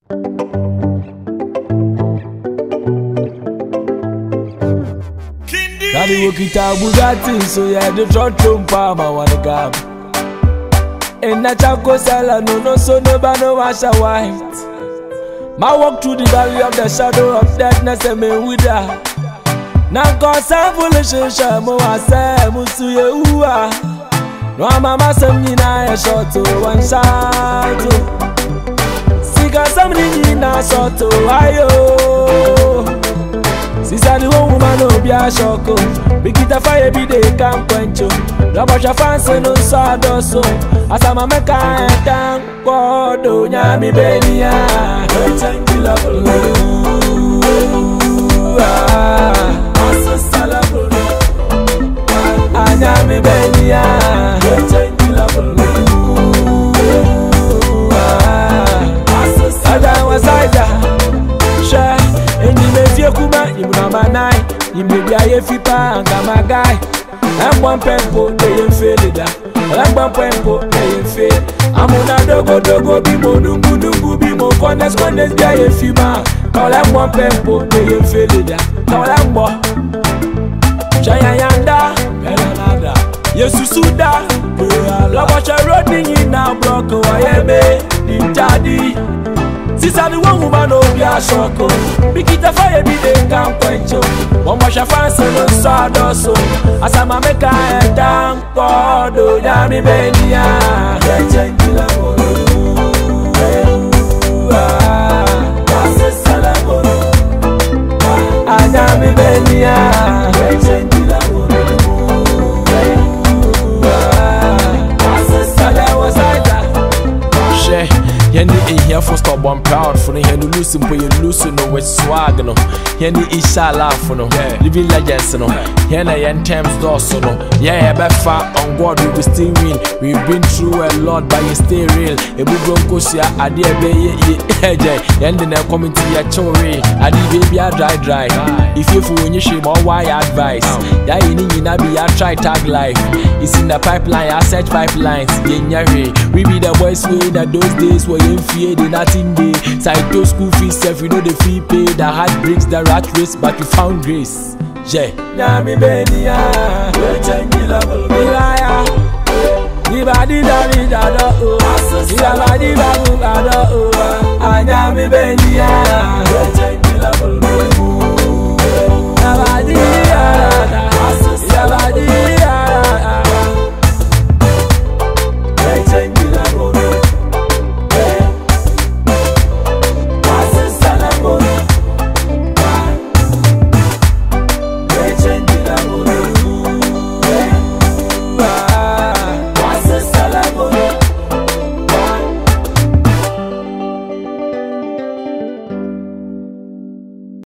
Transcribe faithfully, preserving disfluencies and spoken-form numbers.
Daddy Wokita Bugatti, so yeah, the trot room farm, I wanna go. In that Chaco Sala, no, no, so never no washa white. My walk through the valley of the shadow of deadness, and me with her. Now, cause I'm foolish, Shamo, I say, Musuye, Ua. No, Mamma, some Nina, a short to one side. Sika, somebody in a short to Ayo. Sister the one woman no be a shoko. Big it a fire be day can't quench you. Rubber your fancy no sawdust so. As I'm a meka and thank God oh nyami benia. Thank you love Asa salabo. Anyami benia. Thank you love Asa salabo. Share. Kuma you mama nine you may be a fipa and my guy I'm one pempo they fail it I'm one pempo they fail I'm on a dogo dogo be mo dungu dungu be mo connect connect be a fima call I'm one pempo they fail it call I'm bo Chaya yanda belanada Yesu suda la watch a road in now block why me di daddy Sister the one woman no be a shoko. Big it a fire be they can't quench you. One wash a fancy no sawdust so. As I'm a meka and thank God oh yami benia. Yeah, change la bolo. Asa salabolo. Anyami benia. Yeah, change la bolo. Asa salabolo saita. She. Yenny in here for stop one proud for the hand to lose him where you lose no with swag no. Yenny isha laugh for no. Living legends no. Yenny and Thames Dawson no. Yeah, befa on God we will still win. We've been through a lot but you stay real. Ebu bronco sia adi ebe ye ye eje. Yendi na coming to your chore. Adi baby a dry dry. If you fool when you shame or why advice. Ya ini na be a try tag life. It's in the pipeline. I search pipelines. Yenyari. We be the boys way that those days were in fear, they nothing day. Side to school fees, if you know the fee pay. The heart breaks the rat race, but you found grace. Yeah. Nyami benia, we change level. Milaya, nibadi da mi da do. Nibadi da mi da do. Anyami benia.